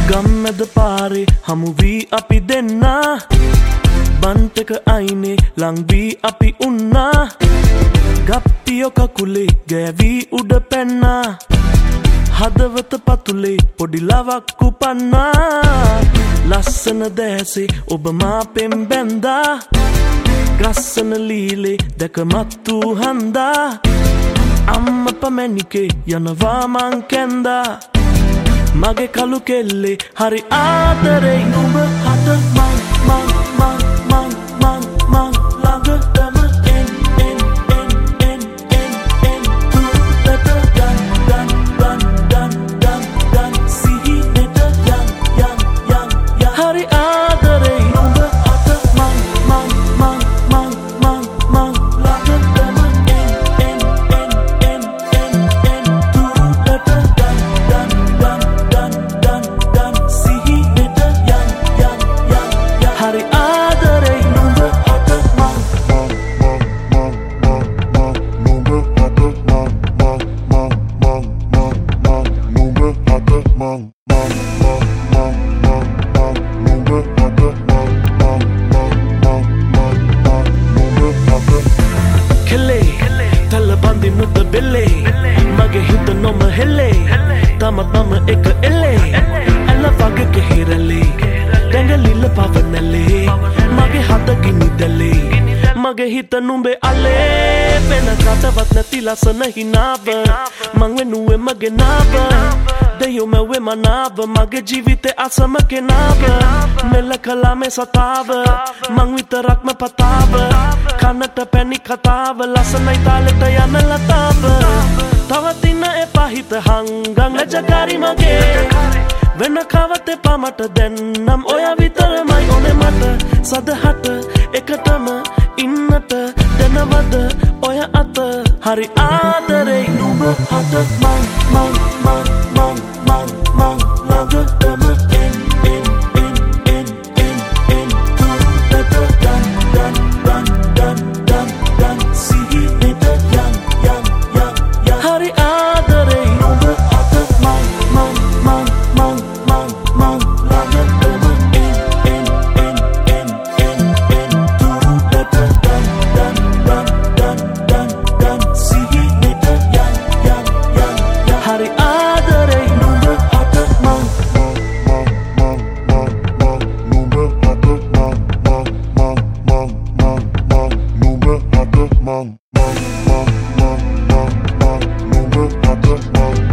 ගම්මැද පාරේ හමු වී අපි දෙන්නා බන්තක අයිනේ ලං වී අපි උන්නා ගප්පියෝ කකුලේ ගෑවී උඩ පැන්නා හදවත පතුලේ පොඩි ලවක් කුපන්නා ලස්සන දැසේ ඔබ මා පෙම් බැන්දා ගස්සන ලීලේ දැක මත්තු හන්දා අම්ම පමැණිකේ යනවා මං කැන්දා මගේ කළු කෙල්ලේ හරි ආදරේ නුඹ හට මං ළඟටම එන් දන් සිහිනෙට යන් හරි ආදරේ නුඹ හට මං ළඟටම දන් සිහිනෙට යන් හරි ආදරේ නුඹ හට මං කෙල්ලේ තල බඳිනුද බෙල්ලේ මගේ හිත නොම හෙල්ලේ තමත් මම එක එල්ලේ ඇල්ල වගේ කෙහිරලේ දැඟලිල්ල පවනැලේ මගේ හද ගිනි දැලේ මගේ හිත නුඹේ අලේ වෙන කටවත් නැති ලස්සන හිනාව මං වෙනුවේ මගේ නාව දෙයෝ මැවේ මනාව මගේ ජීවිතේ අසම කෙනාව මෙල්ල කලා මේ සතාව මං විතරක්ම පතාව කනට පැණි කතාව ලස්සනයි තාලෙට යන ලතාව තවත් ඉන්න එපා හිත හංගන් ජකාරි මගේ වෙන කවත් එපා මට දැන්නම් ඔය විතරමයි ඕනේ මට සදහට එකටම ඉන්නට දැනවද ඔය අත හරි ආදරේ නුඹ හට මං ළඟටම දන් සිහිනෙට යන් හරි ආදරේ නුඹ හට මං ළඟටම දන් සිහිනෙට යන් හරි ආදරේ නුඹ හට මං Mom.